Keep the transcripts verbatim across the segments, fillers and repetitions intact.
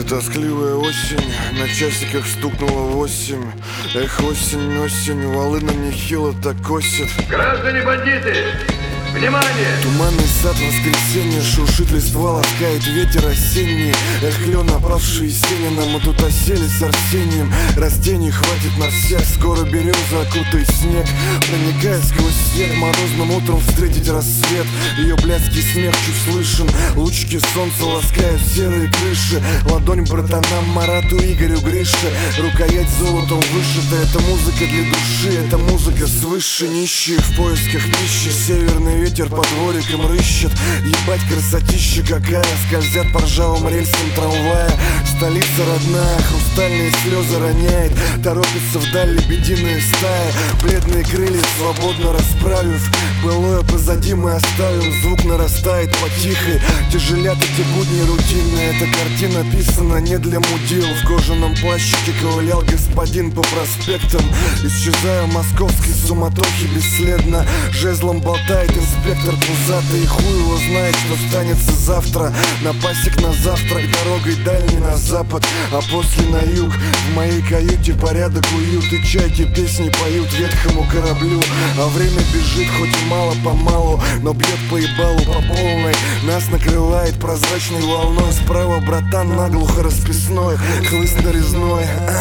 тоскливая осень, на часиках стукнуло восемь. Эх, осень, осень, волына нехило так косит. Граждане бандиты, внимание! Туманный сад воскресенье, шуршит листва, ласкает ветер осенний. Эх, лен, опавший сенина, мы тут осели с Арсением. Растений хватит на всех, скоро береза окутает снег. Проникает сквозь снег, морозным утром встретить рассвет. Ее блядский смех чуть слышен, лучики солнца ласкают серые крыши. Ладонь братанам Марату, Игорю, Грише. Рукоять золотом вышита, это музыка для души, это музыка свыше. Нищие в поисках пищи, северный ветер по дворикам рыщет. Ебать, красотища какая, скользят по ржавым рельсам трамвая. Столица родная, хрустальные слезы роняет, торопится вдаль лебединая стая. Бледные крылья свободно расправив, былое позади мы оставим. Звук нарастает потихой, тяжелят эти будни рутинные. Эта картина писана не для мудил. В кожаном плащике ковылял господин по проспектам. Исчезая в московской суматохе бесследно. Жезлом болтает инспектор пузатый, и хуй его знает, что станется завтра. На пасек на завтрак, дорогой дальней на запад, а после на юг. В моей каюте порядок, уют, и чайки песни поют ветхому кораблю. А время бежит хоть и мало-помалу, но бьет по ебалу по полной. Нас накрывает прозрачной волной. Справа братан наглухо расписной, хлыст нарезной.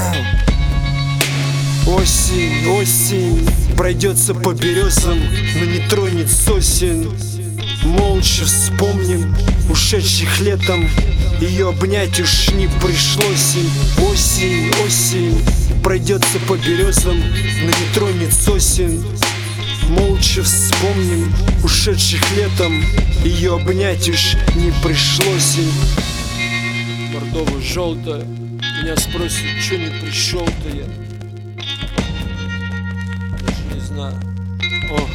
Осень, осень, пройдется по березам, но не тронет сосен. Молча вспомним ушедших летом, ее обнять уж не пришлось им. Осень, осень, пройдется по березам, но не тронет сосен. Молча вспомним ушедших летом, ее обнять уж не пришлось им. Бордово-желтая, меня спросят, чё не пришел-то я. Даже не знаю. О.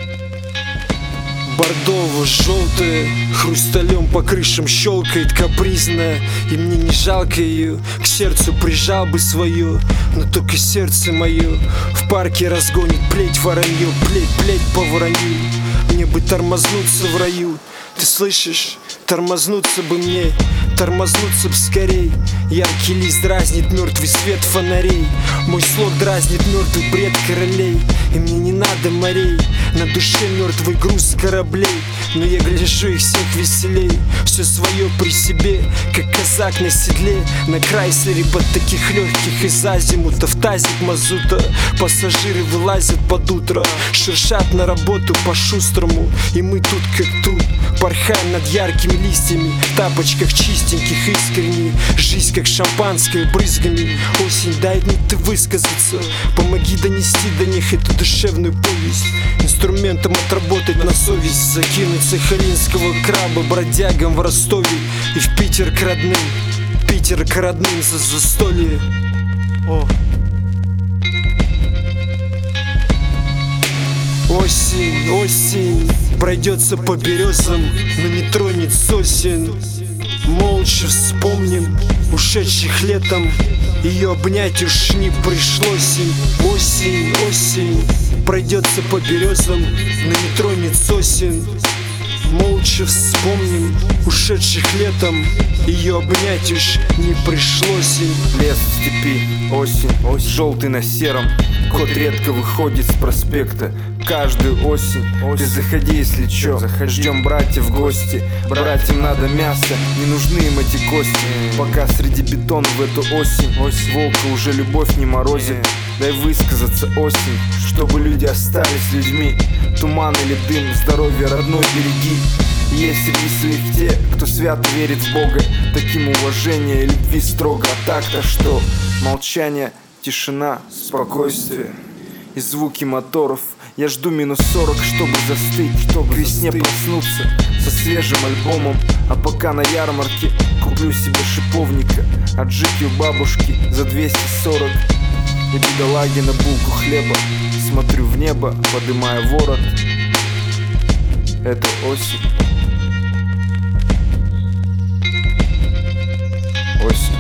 Бордово-желтая, хрусталем по крышам щелкает капризная. И мне не жалко ее, к сердцу прижал бы свое. Но только сердце мое в парке разгонит плеть воронье. Плеть, плеть по воронью, мне бы тормознуться в раю. Ты слышишь? Тормознуться бы мне, тормознуться б скорей. Яркий лист дразнит мертвый свет фонарей. Мой слог дразнит мертвый бред королей. И мне не надо морей, на душе мертвый груз кораблей. Но я гляжу их всех веселей, все свое при себе, как казак на седле. На Крайслере под таких легких из азимута в тазик мазута. Пассажиры вылазят под утро, шуршат на работу по-шустрому. И мы тут как тут, порхаем над яркими листьями, в тапочках чистеньких искренне. Жизнь как шампанское брызгами. Осень, дай мне ты высказаться, помоги донести до них эту душевную повесть. Инструментом отработать на совесть, закинуть сахалинского краба бродягам в Ростове. И в Питер к родным, Питер к родным за застолье. О. Осень, осень, пройдется по березам, но не тронет сосен. Молча вспомним ушедших летом, ее обнять уж не пришлось им. Осень, осень, пройдется по березам, но не тронет сосен. Молча вспомним ушедших летом, ее обнять уж не пришлось им. Лес в степи, осень, осень, желтый на сером. Кот редко выходит с проспекта. Каждую осень, осень. Ты заходи, если чё, заходи. Ждем братьев в гости. Братьям надо мясо, не нужны им эти кости. Пока среди бетона в эту осень, осень. Волка уже любовь не морозит. Дай высказаться, осень, чтобы люди остались людьми. Туман или дым, здоровье родной береги. Есть среди своих те, кто свято верит в Бога. Таким уважение и любви строго. А так-то что? Молчание, тишина, спокойствие и звуки моторов. Я жду минус сорок, чтобы застыть, чтобы к весне проснуться со свежим альбомом. А пока на ярмарке куплю себе шиповника, а джики у бабушки за двести сорок. И бедолаги на булку хлеба, смотрю в небо, подымая ворот. Это осень. Осень.